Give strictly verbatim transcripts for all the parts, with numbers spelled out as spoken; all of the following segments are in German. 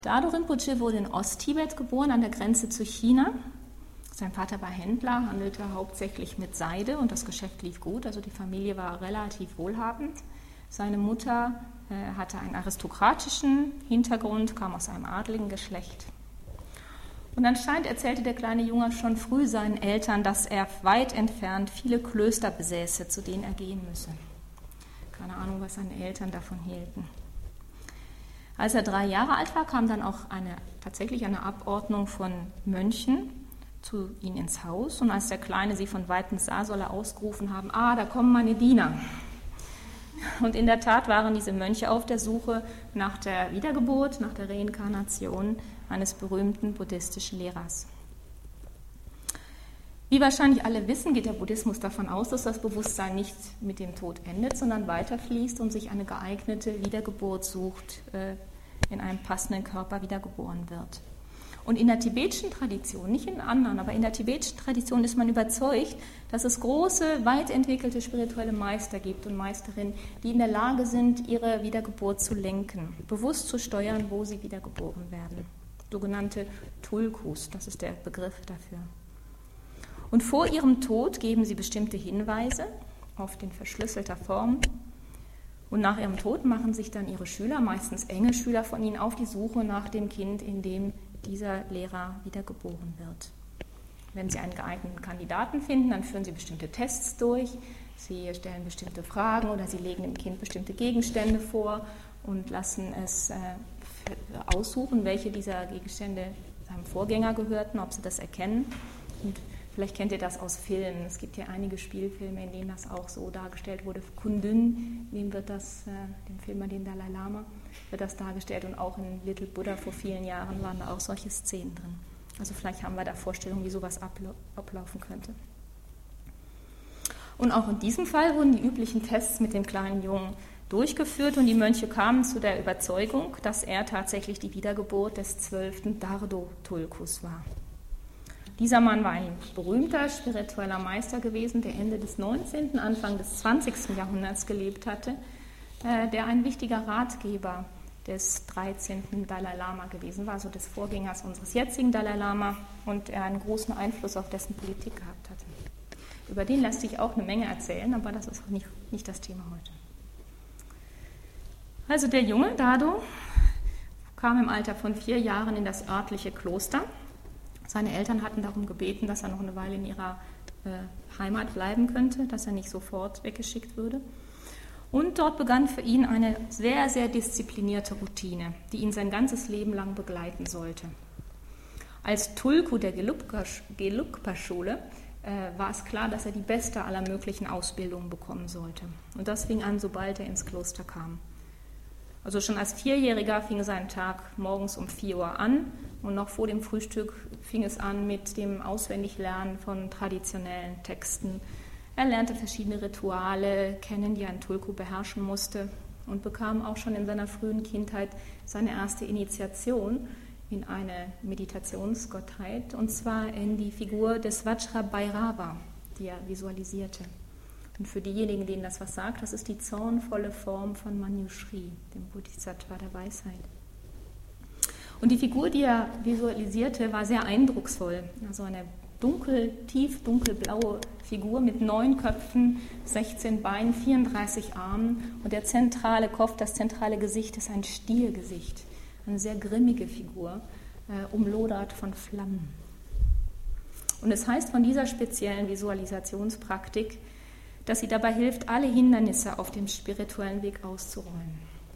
Dado Rinpoche wurde in Osttibet geboren, an der Grenze zu China. Sein Vater war Händler, handelte hauptsächlich mit Seide und das Geschäft lief gut, also die Familie war relativ wohlhabend. Seine Mutter äh, hatte einen aristokratischen Hintergrund, kam aus einem adligen Geschlecht. Und anscheinend erzählte der kleine Junge schon früh seinen Eltern, dass er weit entfernt viele Klöster besäße, zu denen er gehen müsse. Keine Ahnung, was seine Eltern davon hielten. Als er drei Jahre alt war, kam dann auch eine, tatsächlich eine Abordnung von Mönchen zu ihm ins Haus. Und als der Kleine sie von Weitem sah, soll er ausgerufen haben, ah, da kommen meine Diener. Und in der Tat waren diese Mönche auf der Suche nach der Wiedergeburt, nach der Reinkarnation eines berühmten buddhistischen Lehrers. Wie wahrscheinlich alle wissen, geht der Buddhismus davon aus, dass das Bewusstsein nicht mit dem Tod endet, sondern weiterfließt und sich eine geeignete Wiedergeburt sucht, in einem passenden Körper wiedergeboren wird. Und in der tibetischen Tradition, nicht in anderen, aber in der tibetischen Tradition ist man überzeugt, dass es große, weit entwickelte spirituelle Meister gibt und Meisterinnen, die in der Lage sind, ihre Wiedergeburt zu lenken, bewusst zu steuern, wo sie wiedergeboren werden. Sogenannte Tulkus, das ist der Begriff dafür. Und vor ihrem Tod geben sie bestimmte Hinweise, oft in verschlüsselter Form. Und nach ihrem Tod machen sich dann ihre Schüler, meistens enge Schüler von ihnen, auf die Suche nach dem Kind, in dem dieser Lehrer wiedergeboren wird. Wenn sie einen geeigneten Kandidaten finden, dann führen sie bestimmte Tests durch, sie stellen bestimmte Fragen oder sie legen dem Kind bestimmte Gegenstände vor und lassen es äh, aussuchen, welche dieser Gegenstände seinem Vorgänger gehörten, ob sie das erkennen. Und vielleicht kennt ihr das aus Filmen. Es gibt ja einige Spielfilme, in denen das auch so dargestellt wurde. Kundun, dem wird das, äh, dem Filmer, den Dalai Lama, wird das dargestellt. Und auch in Little Buddha vor vielen Jahren waren da auch solche Szenen drin. Also vielleicht haben wir da Vorstellungen, wie sowas abla- ablaufen könnte. Und auch in diesem Fall wurden die üblichen Tests mit dem kleinen Jungen durchgeführt und die Mönche kamen zu der Überzeugung, dass er tatsächlich die Wiedergeburt des zwölften Dardo Tulkus war. Dieser Mann war ein berühmter spiritueller Meister gewesen, der Ende des neunzehnten, Anfang des zwanzigsten Jahrhunderts gelebt hatte, äh, der ein wichtiger Ratgeber des dreizehnten Dalai Lama gewesen war, also des Vorgängers unseres jetzigen Dalai Lama, und er einen großen Einfluss auf dessen Politik gehabt hatte. Über den lässt sich auch eine Menge erzählen, aber das ist auch nicht, nicht das Thema heute. Also der junge Dado kam im Alter von vier Jahren in das örtliche Kloster. Seine Eltern hatten darum gebeten, dass er noch eine Weile in ihrer äh, Heimat bleiben könnte, dass er nicht sofort weggeschickt würde. Und dort begann für ihn eine sehr, sehr disziplinierte Routine, die ihn sein ganzes Leben lang begleiten sollte. Als Tulku der Gelugpa-Schule äh, war es klar, dass er die beste aller möglichen Ausbildungen bekommen sollte. Und das fing an, sobald er ins Kloster kam. Also schon als Vierjähriger fing sein Tag morgens um vier Uhr an und noch vor dem Frühstück fing es an mit dem Auswendiglernen von traditionellen Texten. Er lernte verschiedene Rituale kennen, die ein Tulku beherrschen musste, und bekam auch schon in seiner frühen Kindheit seine erste Initiation in eine Meditationsgottheit, und zwar in die Figur des Vajrabhairava, die er visualisierte. Und für diejenigen, denen das was sagt, das ist die zornvolle Form von Manjushri, dem Bodhisattva der Weisheit. Und die Figur, die er visualisierte, war sehr eindrucksvoll. Also eine dunkel, tief dunkelblaue Figur mit neun Köpfen, sechzehn Beinen, vierunddreißig Armen. Und der zentrale Kopf, das zentrale Gesicht ist ein Stiergesicht. Eine sehr grimmige Figur, äh, umlodert von Flammen. Und es heißt von dieser speziellen Visualisationspraktik, dass sie dabei hilft, alle Hindernisse auf dem spirituellen Weg auszuräumen.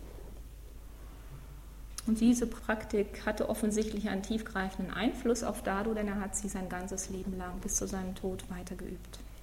Und diese Praktik hatte offensichtlich einen tiefgreifenden Einfluss auf Dado, denn er hat sie sein ganzes Leben lang bis zu seinem Tod weitergeübt.